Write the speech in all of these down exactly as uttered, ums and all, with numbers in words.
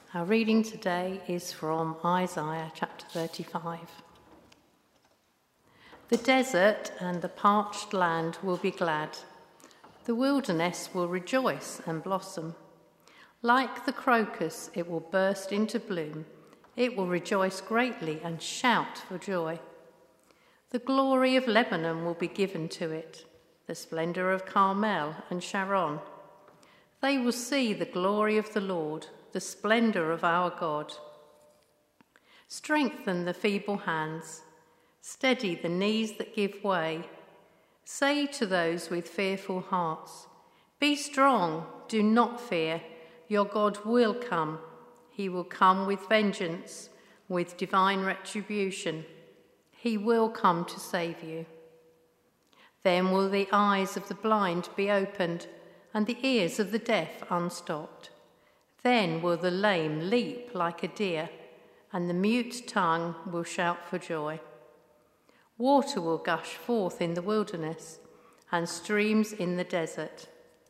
Our reading today is from Isaiah chapter thirty-five. The desert and the parched land will be glad. The wilderness will rejoice and blossom. Like the crocus, it will burst into bloom. It will rejoice greatly and shout for joy. The glory of Lebanon will be given to it, the splendor of Carmel and Sharon. They will see the glory of the Lord, the splendor of our God. Strengthen the feeble hands, steady the knees that give way. Say to those with fearful hearts, be strong, do not fear, your God will come. He will come with vengeance, with divine retribution. He will come to save you. Then will the eyes of the blind be opened, and the ears of the deaf unstopped. Then will the lame leap like a deer, and the mute tongue will shout for joy. Water will gush forth in the wilderness, and streams in the desert.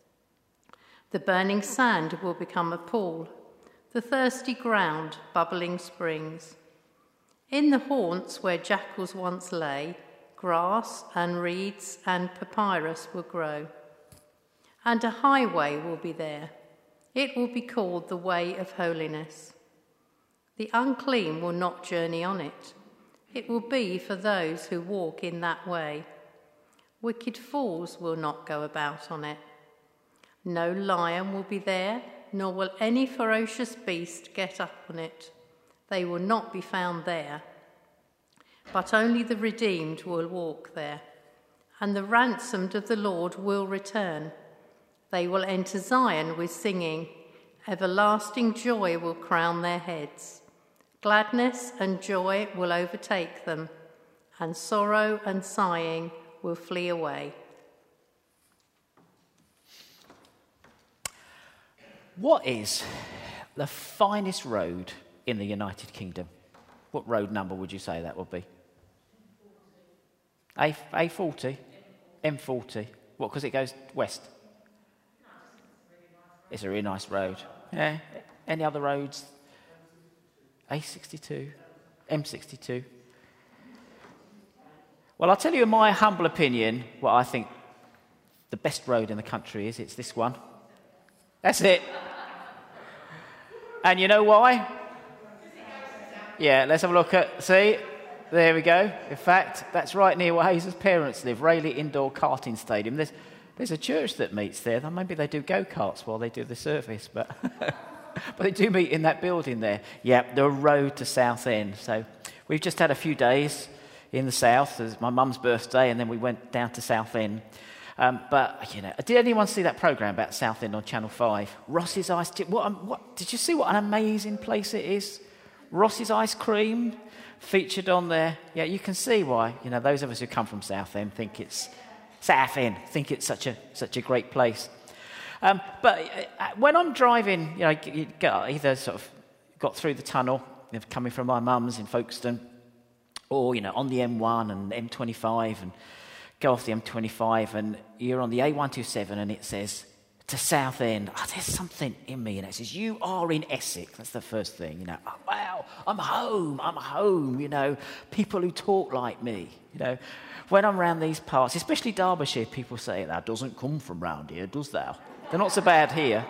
The burning sand will become a pool, the thirsty ground bubbling springs. In the haunts where jackals once lay, grass and reeds and papyrus will grow, and a highway will be there. It will be called the way of holiness. The unclean will not journey on it. It will be for those who walk in that way. Wicked fools will not go about on it. No lion will be there, nor will any ferocious beast get up on it. They will not be found there. But only the redeemed will walk there, and the ransomed of the Lord will return. They will enter Zion with singing. Everlasting joy will crown their heads. Gladness and joy will overtake them, and sorrow and sighing will flee away. What is the finest road in the United Kingdom? What road number would you say that would be? A A40? M forty. What, because it goes west? It's a really nice road. Yeah. Any other roads? A sixty-two, M sixty-two. Well, I'll tell you in my humble opinion what I think the best road in the country is. It's this one. That's it. And you know why? Yeah, let's have a look at, see, there we go. In fact, that's right near where Hazel's parents live, Rayleigh Indoor Karting Stadium. There's there's a church that meets there. Maybe they do go-karts while they do the service, but but they do meet in that building there. Yeah, the road to Southend. So we've just had a few days in the south. It was my mum's birthday, and then we went down to Southend. Um, but, you know, did anyone see that programme about Southend on Channel five? Ross's Ice... What, what, did you see what an amazing place it is? Ross's Ice Cream featured on there. Yeah, you can see why, you know, those of us who come from Southend think it's... Southend, think it's such a such a great place. Um, but uh, when I'm driving, you know, you get either sort of got through the tunnel, you know, coming from my mum's in Folkestone, or, you know, on the M one and M twenty-five and go off the M twenty-five and you're on the A one twenty-seven and it says to Southend. Oh, there's something in me, and it says, you are in Essex. That's the first thing, you know. Oh, wow, I'm home, I'm home, you know. People who talk like me, you know. When I'm around these parts, especially Derbyshire, people say, that doesn't come from round here, does thou? They're not so bad here.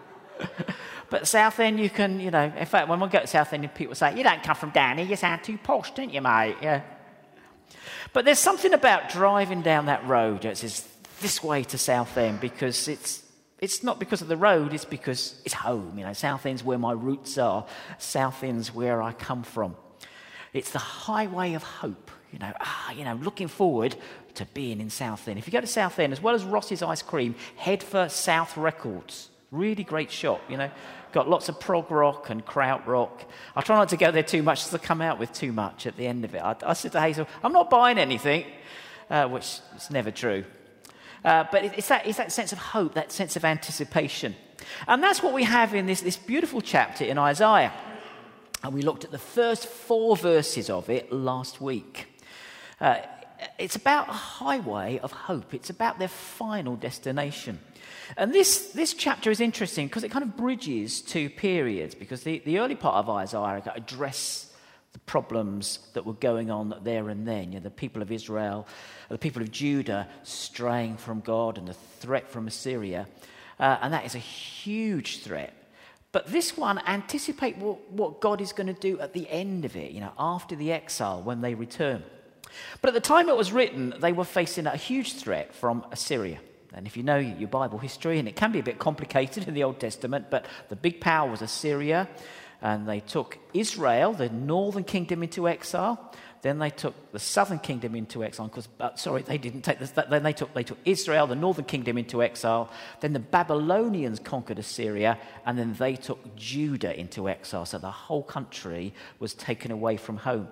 But Southend, you can, you know, in fact, when we go to Southend, people say, you don't come from down here, you sound too posh, don't you, mate? Yeah. But there's something about driving down that road, it says, this way to Southend, because it's it's not because of the road, it's because it's home, you know. Southend's where my roots are. Southend's where I come from. It's the highway of hope. You know, ah, you know, looking forward to being in Southend. If you go to Southend, as well as Ross's Ice Cream, head for South Records. Really great shop, you know. Got lots of prog rock and kraut rock. I try not to go there too much, to come out with too much at the end of it. I, I said to Hazel, I'm not buying anything, uh, which is never true. Uh, but it, it's, that, it's that sense of hope, that sense of anticipation. And that's what we have in this, this beautiful chapter in Isaiah. And we looked at the first four verses of it last week. Uh, it's about a highway of hope. It's about their final destination. And this, this chapter is interesting because it kind of bridges two periods, because the, the early part of Isaiah address the problems that were going on there and then. You know, the people of Israel, the people of Judah straying from God, and the threat from Assyria. Uh, and that is a huge threat. But this one anticipates what, what God is going to do at the end of it, you know, after the exile, when they return. But at the time it was written, they were facing a huge threat from Assyria. And if you know your Bible history, and it can be a bit complicated in the Old Testament, but the big power was Assyria, and they took Israel, the northern kingdom, into exile. Then they took the southern kingdom into exile. Because, uh, sorry, they didn't take this. Then they took they took Israel, the northern kingdom, into exile. Then the Babylonians conquered Assyria, and then they took Judah into exile. So the whole country was taken away from home.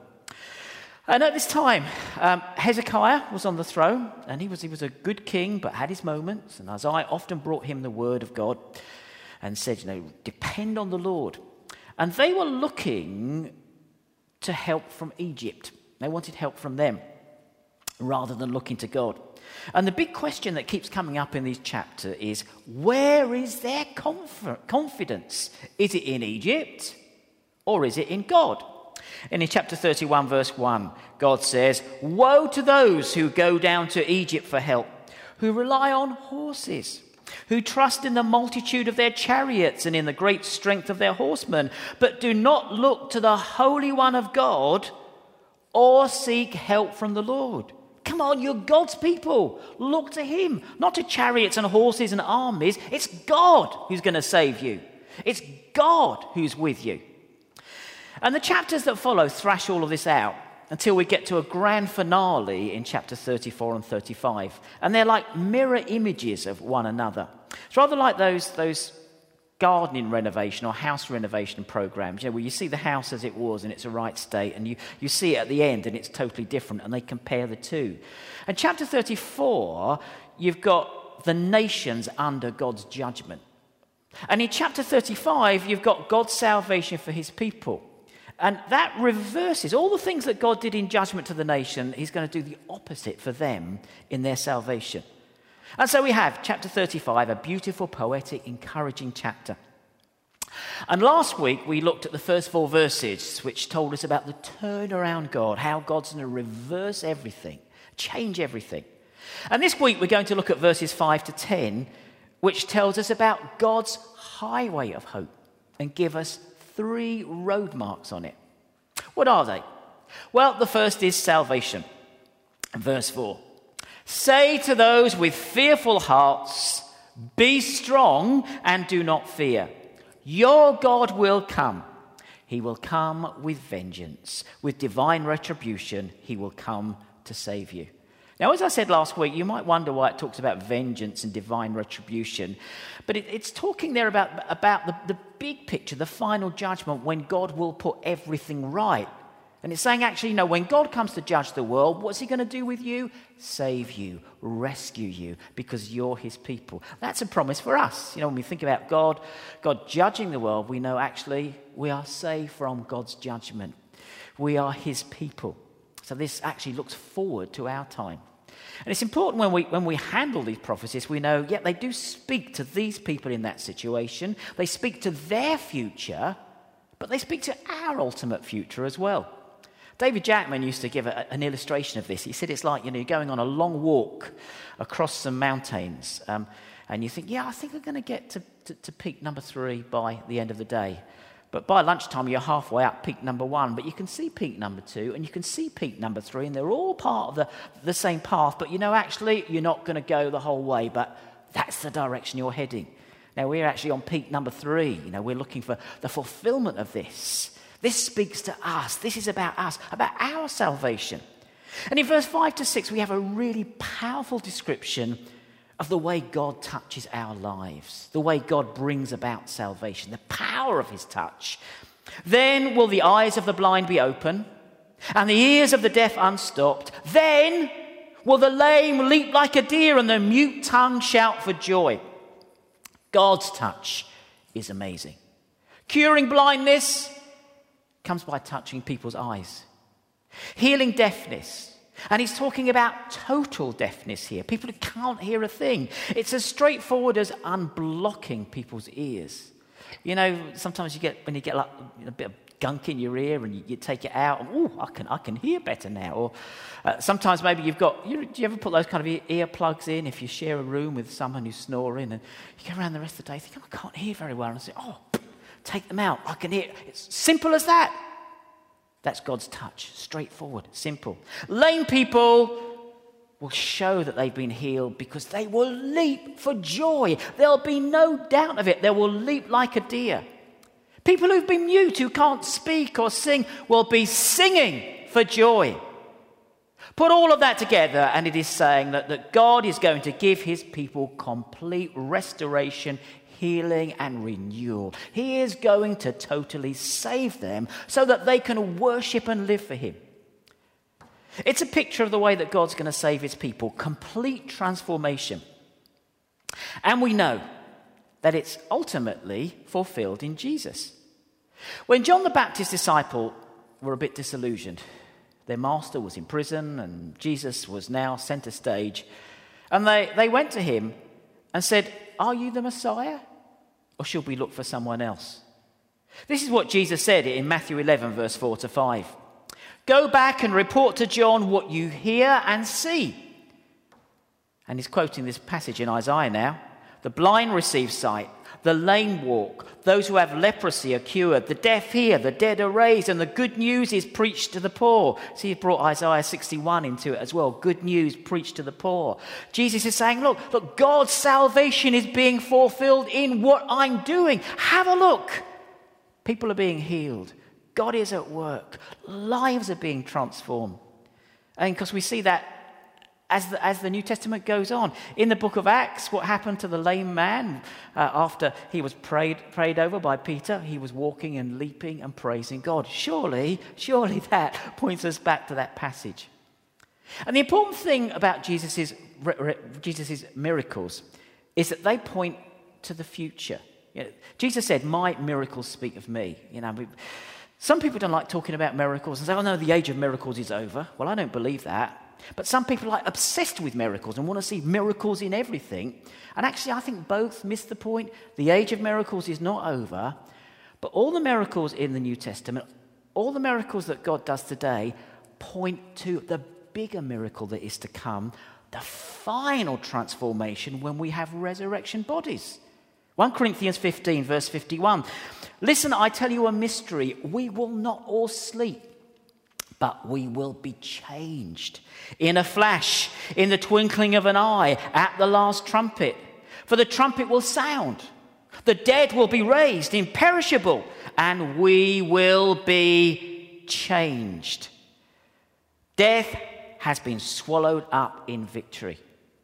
And at this time, um, Hezekiah was on the throne, and he was he was a good king, but had his moments. And Isaiah often brought him the word of God, and said, you know, depend on the Lord. And they were looking to help from Egypt. They wanted help from them rather than looking to God. And the big question that keeps coming up in this chapter is, where is their conf- confidence? Is it in Egypt or is it in God? And in chapter thirty-one, verse one, God says, woe to those who go down to Egypt for help, who rely on horses, who trust in the multitude of their chariots and in the great strength of their horsemen, but do not look to the Holy One of God or seek help from the Lord. Come on, you're God's people. Look to him, not to chariots and horses and armies. It's God who's going to save you. It's God who's with you. And the chapters that follow thrash all of this out until we get to a grand finale in chapter thirty-four and thirty-five. And they're like mirror images of one another. It's rather like those, those gardening renovation or house renovation programs, you know, where you see the house as it was in its right state, and you, you see it at the end and it's totally different, and they compare the two. And chapter thirty-four, you've got the nations under God's judgment. And in chapter thirty-five, you've got God's salvation for his people. And that reverses all the things that God did in judgment to the nation. He's going to do the opposite for them in their salvation. And so we have chapter thirty-five, a beautiful, poetic, encouraging chapter. And last week we looked at the first four verses, which told us about the turnaround God, how God's going to reverse everything, change everything. And this week we're going to look at verses five to ten, which tells us about God's highway of hope and give us three road marks on it. What are they? Well, the first is salvation. Verse four. Say to those with fearful hearts, be strong and do not fear. Your God will come. He will come with vengeance. With divine retribution, he will come to save you. Now, as I said last week, you might wonder why it talks about vengeance and divine retribution. But it, it's talking there about, about the, the big picture, the final judgment, when God will put everything right. And it's saying, actually, you know, when God comes to judge the world, what's he going to do with you? Save you, rescue you, because you're his people. That's a promise for us. You know, when we think about God, God judging the world, we know actually we are saved from God's judgment. We are his people. So this actually looks forward to our time. And it's important when we when we handle these prophecies, we know, yeah, they do speak to these people in that situation. They speak to their future, but they speak to our ultimate future as well. David Jackman used to give a, an illustration of this. He said it's like, you know, you're going on a long walk across some mountains, um, and you think, yeah, I think I'm going to get to, to, to peak number three by the end of the day. But by lunchtime, you're halfway up peak number one, but you can see peak number two, and you can see peak number three, and they're all part of the, the same path. But, you know, actually, you're not going to go the whole way, but that's the direction you're heading. Now, we're actually on peak number three. You know, we're looking for the fulfillment of this. This speaks to us. This is about us, about our salvation. And in verse five to six, we have a really powerful description of the way God touches our lives, the way God brings about salvation, the power of his touch. Then will the eyes of the blind be open, and the ears of the deaf unstopped. Then will the lame leap like a deer, and the mute tongue shout for joy. God's touch is amazing. Curing blindness comes by touching people's eyes. Healing deafness, And he's talking about total deafness here. People who can't hear a thing. It's as straightforward as unblocking people's ears. You know, sometimes you get, when you get like a bit of gunk in your ear and you, you take it out, and oh, I can I can hear better now. Or uh, sometimes maybe you've got, you, do you ever put those kind of ear, ear plugs in if you share a room with someone who's snoring, and you go around the rest of the day thinking, I can't hear very well, and I say, oh, take them out, I can hear. It's simple as that. That's God's touch, straightforward, simple. Lame people will show that they've been healed because they will leap for joy. There'll be no doubt of it. They will leap like a deer. People who've been mute, who can't speak or sing, will be singing for joy. Put all of that together, and it is saying that, that God is going to give his people complete restoration, healing and renewal. He is going to totally save them so that they can worship and live for him. It's a picture of the way that God's going to save his people. Complete transformation. And we know that it's ultimately fulfilled in Jesus. When John the Baptist's disciples were a bit disillusioned, their master was in prison and Jesus was now centre stage, and they, they went to him and said, "Are you the Messiah? Or should we look for someone else?" This is what Jesus said in Matthew eleven, verse four to five. "Go back and report to John what you hear and see." And he's quoting this passage in Isaiah now. "The blind receive sight, the lame walk, those who have leprosy are cured, the deaf hear, the dead are raised, and the good news is preached to the poor." See, he brought Isaiah sixty-one into it as well. Good news preached to the poor. Jesus is saying, look, look, God's salvation is being fulfilled in what I'm doing. Have a look. People are being healed. God is at work. Lives are being transformed. And because we see that As the, as the New Testament goes on. In the book of Acts, what happened to the lame man uh, after he was prayed, prayed over by Peter? He was walking and leaping and praising God. Surely, surely that points us back to that passage. And the important thing about Jesus's, Jesus's miracles is that they point to the future. You know, Jesus said, "My miracles speak of me." You know, we, some people don't like talking about miracles and say, "Oh no, the age of miracles is over." Well, I don't believe that. But some people are like obsessed with miracles and want to see miracles in everything. And actually, I think both miss the point. The age of miracles is not over. But all the miracles in the New Testament, all the miracles that God does today, point to the bigger miracle that is to come, the final transformation when we have resurrection bodies. First Corinthians fifteen, verse fifty-one. "Listen, I tell you a mystery. We will not all sleep, but we will be changed in a flash, in the twinkling of an eye, at the last trumpet. For the trumpet will sound. The dead will be raised imperishable, and we will be changed." Death has been swallowed up in victory.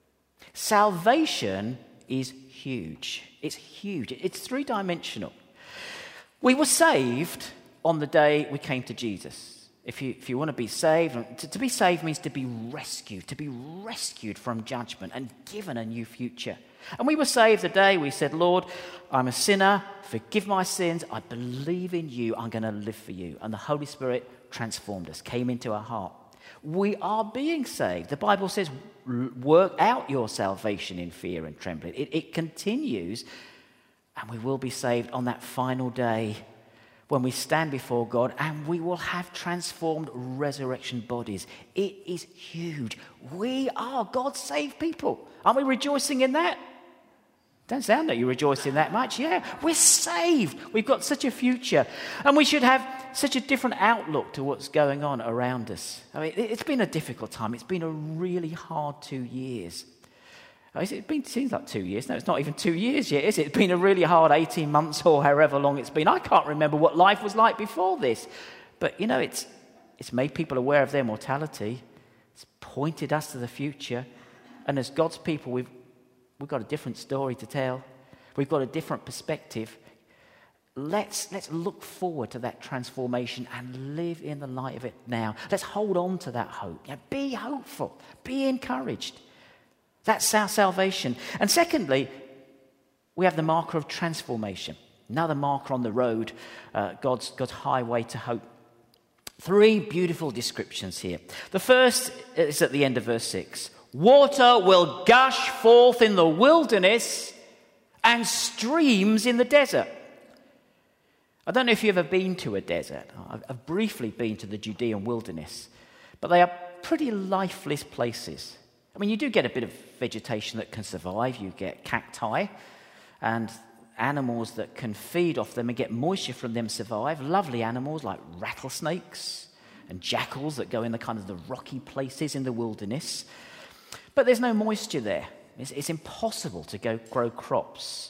Salvation is huge. It's huge. It's three-dimensional. We were saved on the day we came to Jesus. If you, if you want to be saved, to, to be saved means to be rescued, to be rescued from judgment and given a new future. And we were saved the day we said, "Lord, I'm a sinner, forgive my sins, I believe in you, I'm going to live for you." And the Holy Spirit transformed us, came into our heart. We are being saved. The Bible says, work out your salvation in fear and trembling. It, it continues, and we will be saved on that final day when we stand before God, and we will have transformed resurrection bodies. It is huge. We are God's saved people. Aren't we rejoicing in that? Don't sound like you're rejoicing that much. Yeah, we're saved. We've got such a future. And we should have such a different outlook to what's going on around us. I mean, it's been a difficult time. It's been a really hard two years. It's been, seems like two years. No, it's not even two years yet, is it? It's been a really hard eighteen months or however long it's been. I can't remember what life was like before this. But, you know, it's it's made people aware of their mortality. It's pointed us to the future. And as God's people, we've, we've got a different story to tell. We've got a different perspective. Let's, let's look forward to that transformation and live in the light of it now. Let's hold on to that hope. Yeah, be hopeful. Be encouraged. That's our salvation. And secondly, we have the marker of transformation. Another marker on the road, uh, God's, God's highway to hope. Three beautiful descriptions here. The first is at the end of verse six. Water will gush forth in the wilderness and streams in the desert. I don't know if you've ever been to a desert. I've briefly been to the Judean wilderness, but they are pretty lifeless places. I mean, you do get a bit of vegetation that can survive. You get cacti and animals that can feed off them and get moisture from them survive. Lovely animals like rattlesnakes and jackals that go in the kind of the rocky places in the wilderness. But there's no moisture there. It's, it's impossible to go grow crops.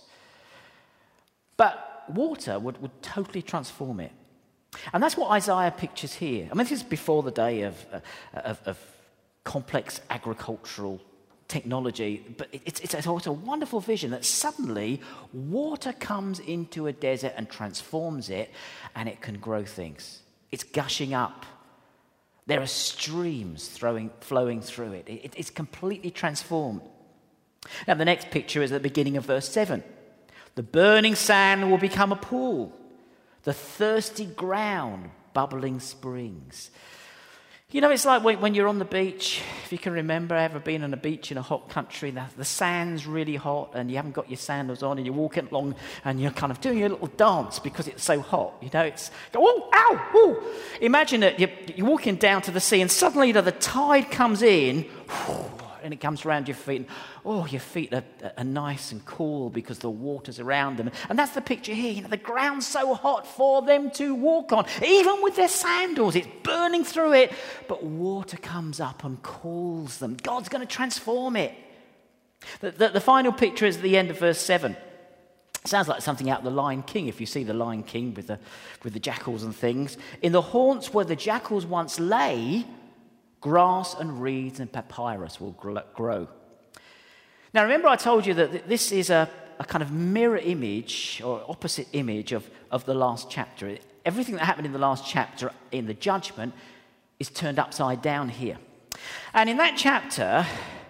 But water would, would totally transform it. And that's what Isaiah pictures here. I mean, this is before the day of, uh, of, of complex agricultural technology, but it, it's, it's, a, it's a wonderful vision that suddenly water comes into a desert and transforms it, and it can grow things. It's gushing up. There are streams throwing, flowing through it. it. It's completely transformed. Now, the next picture is at the beginning of verse seven. The burning sand will become a pool, the thirsty ground, bubbling springs. You know, it's like when, when you're on the beach, if you can remember ever being on a beach in a hot country, the, the sand's really hot and you haven't got your sandals on and you're walking along and you're kind of doing a little dance because it's so hot. You know, it's, oh, ow, oh. Imagine that you're, you're walking down to the sea and suddenly, you know, the tide comes in, and it comes around your feet, and oh, your feet are, are nice and cool because the water's around them. And that's the picture here. You know, the ground's so hot for them to walk on, even with their sandals. It's burning through it, but water comes up and cools them. God's going to transform it. The, the, the final picture is at the end of verse seven. It sounds like something out of The Lion King, if you see The Lion King with the, with the jackals and things. In the haunts where the jackals once lay, grass and reeds and papyrus will grow. Now, remember I told you that this is a, a kind of mirror image or opposite image of, of the last chapter. Everything that happened in the last chapter in the judgment is turned upside down here. And in that chapter,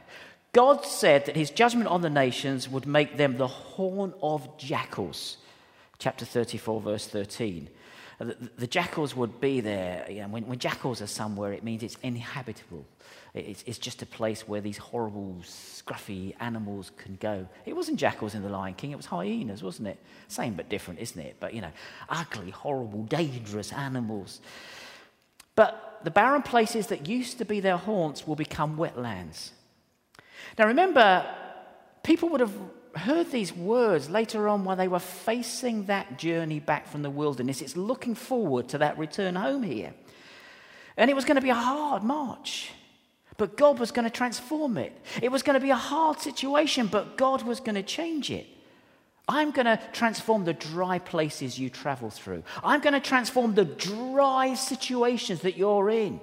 God said that his judgment on the nations would make them the horn of jackals. Chapter thirty-four, verse thirteen. The, the jackals would be there. You know, when, when jackals are somewhere, it means it's inhabitable. It's, it's just a place where these horrible, scruffy animals can go. It wasn't jackals in The Lion King, it was hyenas, wasn't it? Same but different, isn't it? But, you know, ugly, horrible, dangerous animals. But the barren places that used to be their haunts will become wetlands. Now, remember, people would have heard these words later on while they were facing that journey back from the wilderness. It's looking forward to that return home here. And it was going to be a hard march, but God was going to transform it. It was going to be a hard situation, but God was going to change it. I'm going to transform the dry places you travel through. I'm going to transform the dry situations that you're in.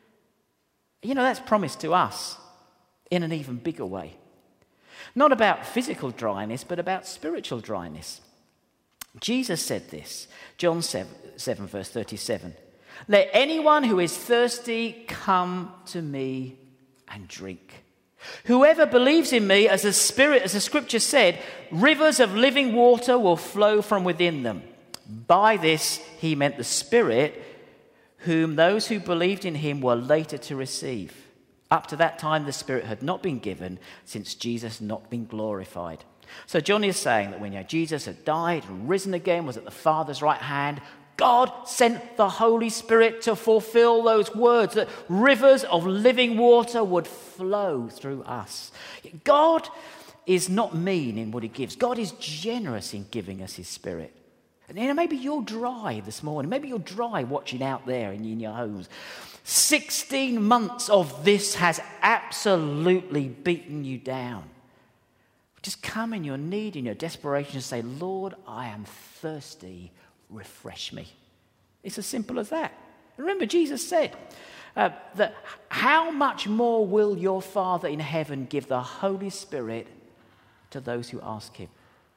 You know, that's promised to us in an even bigger way. Not about physical dryness, but about spiritual dryness. Jesus said this, John seven, seven verse thirty-seven. Let anyone who is thirsty come to me and drink. Whoever believes in me, as the Spirit, as the Scripture said, rivers of living water will flow from within them. By this he meant the Spirit, whom those who believed in him were later to receive. Up to that time, the Spirit had not been given, since Jesus had not been glorified. So John is saying that when you know, Jesus had died and risen again, was at the Father's right hand, God sent the Holy Spirit to fulfill those words, that rivers of living water would flow through us. God is not mean in what he gives. God is generous in giving us his Spirit. And you know, maybe you're dry this morning. Maybe you're dry watching out there in, in your homes. sixteen months of this has absolutely beaten you down. Just come in your need, in your desperation, and say, Lord, I am thirsty. Refresh me. It's as simple as that. Remember, Jesus said uh, that how much more will your Father in heaven give the Holy Spirit to those who ask him?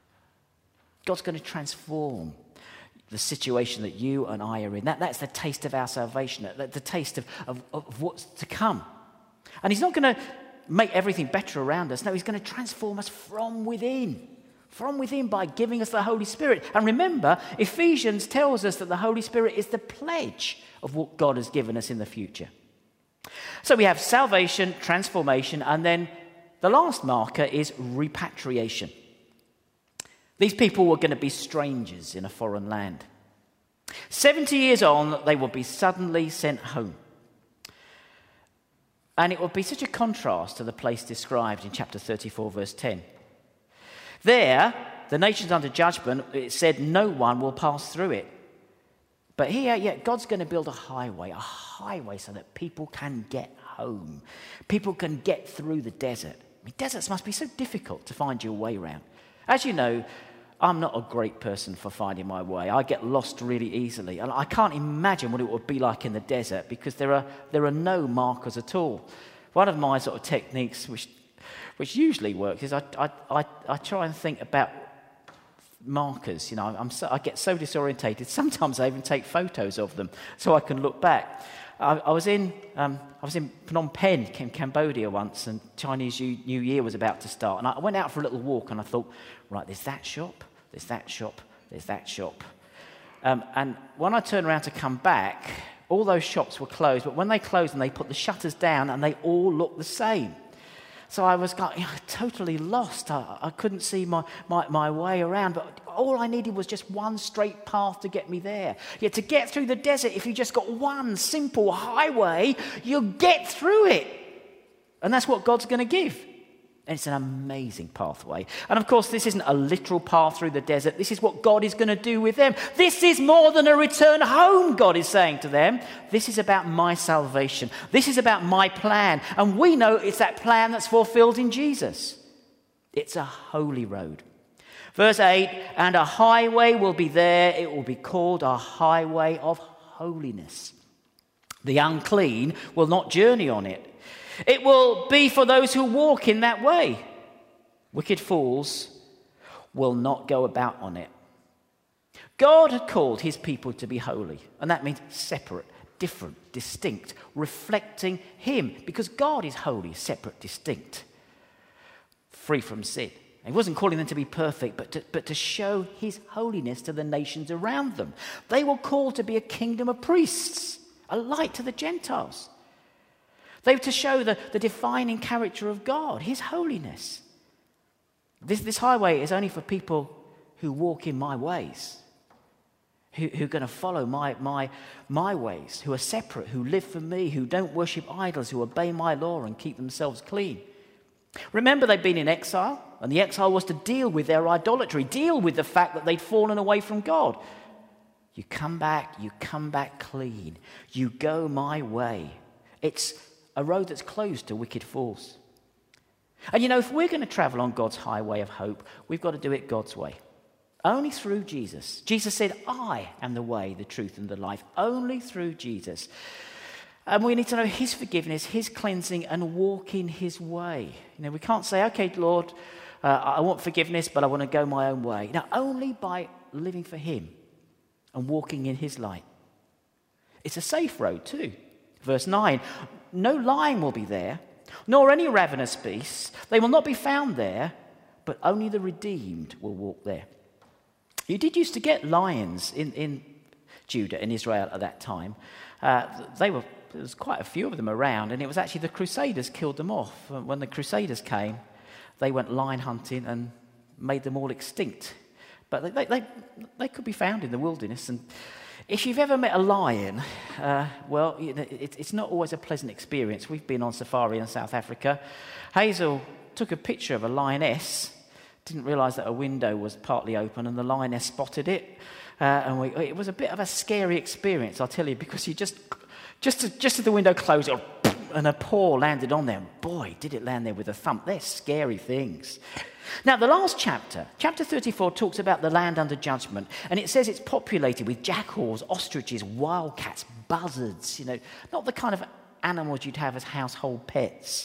God's going to transform the situation that you and I are in. That, that's the taste of our salvation, the, the taste of, of, of what's to come. And he's not going to make everything better around us. No, he's going to transform us from within. from within by giving us the Holy Spirit. And remember, Ephesians tells us that the Holy Spirit is the pledge of what God has given us in the future. So we have salvation, transformation, and then the last marker is repatriation. These people were going to be strangers in a foreign land. seventy years on, they will be suddenly sent home. And it will be such a contrast to the place described in chapter thirty-four, verse ten. There, the nations under judgment, it said no one will pass through it. But here, yeah, God's going to build a highway, a highway so that people can get home. People can get through the desert. I mean, deserts must be so difficult to find your way around. As you know, I'm not a great person for finding my way. I get lost really easily. And I can't imagine what it would be like in the desert because there are there are no markers at all. One of my sort of techniques, which which usually works, is I I I, I try and think about markers. You know, I'm so, I get so disorientated. Sometimes I even take photos of them so I can look back. I, I was in um, I was in Phnom Penh, in Cambodia once, and Chinese New Year was about to start. And I went out for a little walk, and I thought, right, there's that shop, there's that shop, there's that shop. Um, and when I turned around to come back, all those shops were closed. But when they closed, and they put the shutters down, and they all looked the same. So I was got, you know, totally lost. I, I couldn't see my, my, my way around, but all I needed was just one straight path to get me there. Yet to get through the desert, if you just got one simple highway, you'll get through it. And that's what God's going to give. And it's an amazing pathway. And of course, this isn't a literal path through the desert. This is what God is going to do with them. This is more than a return home, God is saying to them. This is about my salvation. This is about my plan. And we know it's that plan that's fulfilled in Jesus. It's a holy road. Verse eight, and a highway will be there. It will be called a highway of holiness. The unclean will not journey on it. It will be for those who walk in that way. Wicked fools will not go about on it. God had called his people to be holy, and that means separate, different, distinct, reflecting him, because God is holy, separate, distinct, free from sin. He wasn't calling them to be perfect, but to, but to show his holiness to the nations around them. They were called to be a kingdom of priests, a light to the Gentiles. They were to show the, the defining character of God, his holiness. This, this highway is only for people who walk in my ways, who, who are going to follow my, my, my ways, who are separate, who live for me, who don't worship idols, who obey my law and keep themselves clean. Remember, they'd been in exile, and the exile was to deal with their idolatry, deal with the fact that they'd fallen away from God. You come back, you come back clean. You go my way. It's a road that's closed to wicked fools. And you know, if we're going to travel on God's highway of hope, we've got to do it God's way. Only through Jesus. Jesus said, I am the way, the truth, and the life. Only through Jesus. And we need to know his forgiveness, his cleansing, and walk in his way. You know, we can't say, okay, Lord, uh, I want forgiveness, but I want to go my own way. No, only by living for him and walking in his light. It's a safe road too. Verse nine, no lion will be there, nor any ravenous beasts. They will not be found there, but only the redeemed will walk there. You did used to get lions in, in Judah, in Israel at that time. Uh, they were, there was quite a few of them around, and it was actually the Crusaders killed them off. When the Crusaders came, they went lion hunting and made them all extinct. But they, they, they could be found in the wilderness, and if you've ever met a lion, uh, well, it, it's not always a pleasant experience. We've been on safari in South Africa. Hazel took a picture of a lioness, didn't realise that a window was partly open, and the lioness spotted it. Uh, and we, it was a bit of a scary experience, I'll tell you, because you just, just, as, just as the window closed, and a paw landed on there. Boy, did it land there with a thump. They're scary things. Now, the last chapter, chapter thirty-four, talks about the land under judgment, and it says it's populated with jackals, ostriches, wildcats, buzzards, you know, not the kind of animals you'd have as household pets,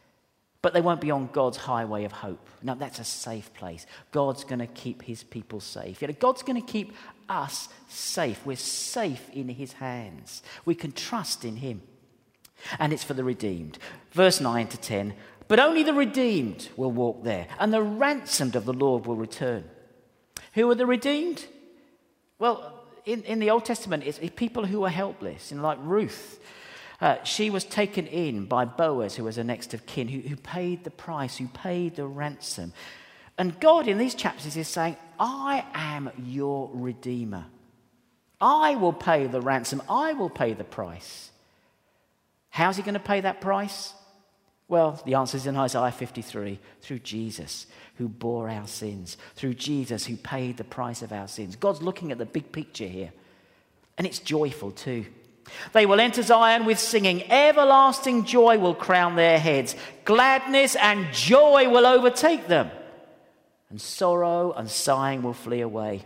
but they won't be on God's highway of hope. Now, that's a safe place. God's going to keep his people safe. You know, God's going to keep us safe. We're safe in his hands. We can trust in him. And it's for the redeemed. Verse nine to ten, But only the redeemed will walk there, and the ransomed of the Lord will return. Who are the redeemed? Well, in, in the Old Testament, it's, it's people who are helpless, you know, like Ruth. Uh, she was taken in by Boaz, who was her next of kin, who, who paid the price, who paid the ransom. And God, in these chapters, is saying, I am your Redeemer. I will pay the ransom. I will pay the price. How's he going to pay that price? Well, the answer is in Isaiah fifty-three, through Jesus, who bore our sins, through Jesus, who paid the price of our sins. God's looking at the big picture here, and it's joyful too. They will enter Zion with singing. Everlasting joy will crown their heads. Gladness and joy will overtake them, and sorrow and sighing will flee away.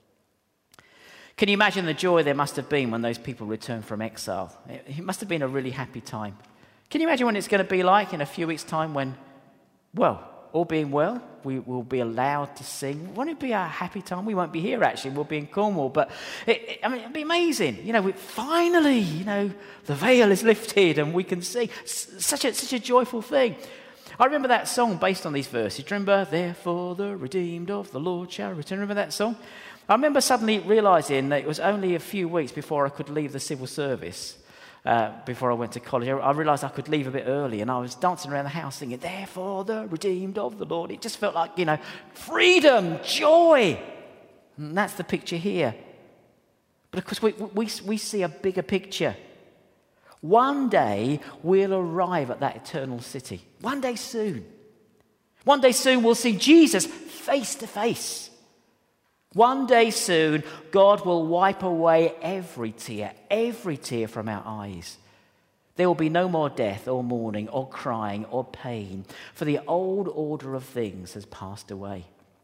Can you imagine the joy there must have been when those people returned from exile? It must have been a really happy time. Can you imagine what it's going to be like in a few weeks' time when, well, all being well, we will be allowed to sing? Won't it be a happy time? We won't be here, actually. We'll be in Cornwall. But, it, it, I mean, it'll be amazing. You know, we, finally, you know, the veil is lifted and we can sing. S- such a, such a joyful thing. I remember that song based on these verses. Do you remember, therefore the redeemed of the Lord shall return? Remember that song? I remember suddenly realising that it was only a few weeks before I could leave the civil service. Uh, before I went to college, I realised I could leave a bit early, and I was dancing around the house singing, therefore the redeemed of the Lord. It just felt like, you know, freedom, joy. And that's the picture here. But of course, we, we, we see a bigger picture. One day, we'll arrive at that eternal city. One day soon. One day soon, we'll see Jesus face to face. One day soon, God will wipe away every tear, every tear from our eyes. There will be no more death or mourning or crying or pain, for the old order of things has passed away.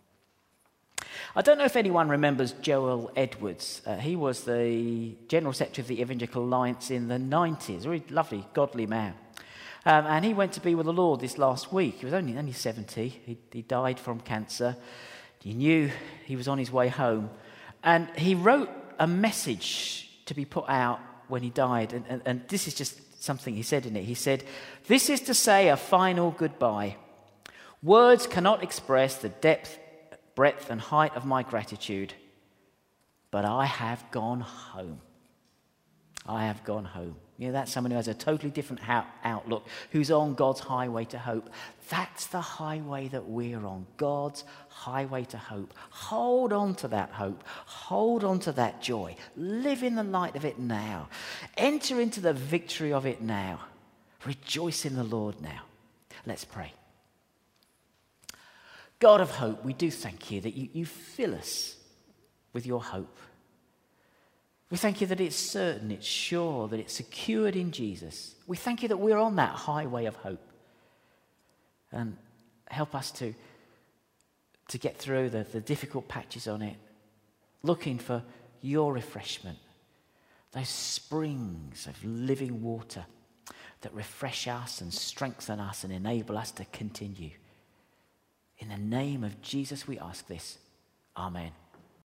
I don't know if anyone remembers Joel Edwards. Uh, he was the General Secretary of the Evangelical Alliance in the nineties, a really lovely, godly man. Um, and he went to be with the Lord this last week. He was only, only seventy. He, he died from cancer. He knew he was on his way home. And he wrote a message to be put out when he died. And, and, and this is just something he said in it. He said, this is to say a final goodbye. Words cannot express the depth, breadth and height of my gratitude. But I have gone home. I have gone home. You know, that's someone who has a totally different ha- outlook, who's on God's highway to hope. That's the highway that we're on, God's highway to hope. Hold on to that hope. Hold on to that joy. Live in the light of it now. Enter into the victory of it now. Rejoice in the Lord now. Let's pray. God of hope, we do thank you that you, you fill us with your hope. We thank you that it's certain, it's sure, that it's secured in Jesus. We thank you that we're on that highway of hope. And help us to, to get through the, the difficult patches on it, looking for your refreshment, those springs of living water that refresh us and strengthen us and enable us to continue. In the name of Jesus we ask this. Amen.